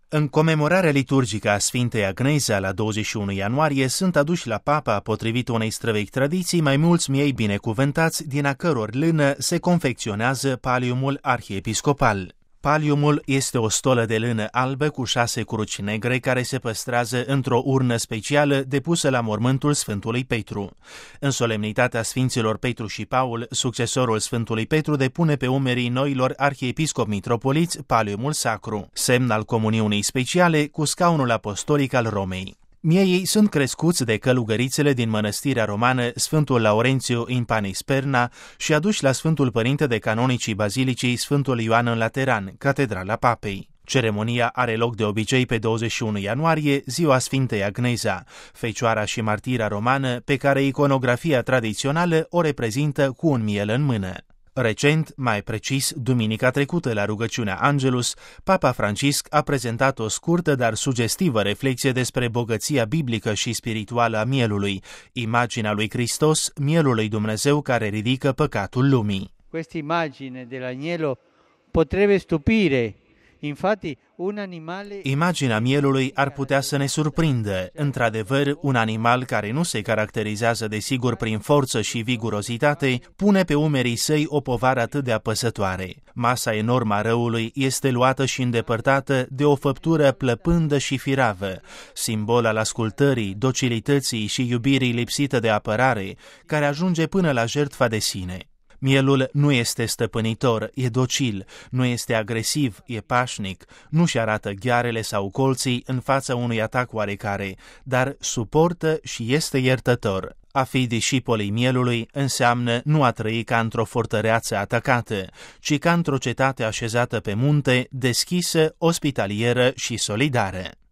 În comemorarea liturgică a Sfintei Agnesa la 21 ianuarie sunt aduși la Papa, potrivit unei străvechi tradiții, mai mulți miei binecuvântați, din a căror lână se confecționează paliumul arhiepiscopal. Paliumul este o stolă de lână albă cu 6 cruci negre care se păstrează într-o urnă specială depusă la mormântul Sfântului Petru. În solemnitatea Sfinților Petru și Paul, succesorul Sfântului Petru depune pe umerii noilor arhiepiscopi mitropoliți paliumul sacru, semn al comuniunii speciale cu scaunul apostolic al Romei. Miei sunt crescuți de călugărițele din mănăstirea romană Sfântul Laurențiu in Panisperna și aduși la Sfântul Părinte de Canonicii Bazilicii Sfântul Ioan în Lateran, Catedrala Papei. Ceremonia are loc de obicei pe 21 ianuarie, ziua Sfintei Agnesa, fecioara și martira romană pe care iconografia tradițională o reprezintă cu un miel în mână. Recent, mai precis, duminica trecută la rugăciunea Angelus, Papa Francisc a prezentat o scurtă, dar sugestivă reflexie despre bogăția biblică și spirituală a mielului, imaginea lui Hristos, mielul lui Dumnezeu care ridică păcatul lumii. Questa immagine dell'agnello potrebbe stupire. Infatti, un animale... Imaginea mielului ar putea să ne surprindă. Într-adevăr, un animal care nu se caracterizează desigur prin forță și vigurozitate, pune pe umerii săi o povară atât de apăsătoare. Masa enormă a răului este luată și îndepărtată de o făptură plăpândă și firavă, simbol al ascultării, docilității și iubirii lipsită de apărare, care ajunge până la jertfa de sine. Mielul nu este stăpânitor, e docil, nu este agresiv, e pașnic, nu-și arată ghearele sau colții în fața unui atac oarecare, dar suportă și este iertător. A fi discipolii mielului înseamnă nu a trăi ca într-o fortăreață atacată, ci ca într-o cetate așezată pe munte, deschisă, ospitalieră și solidară.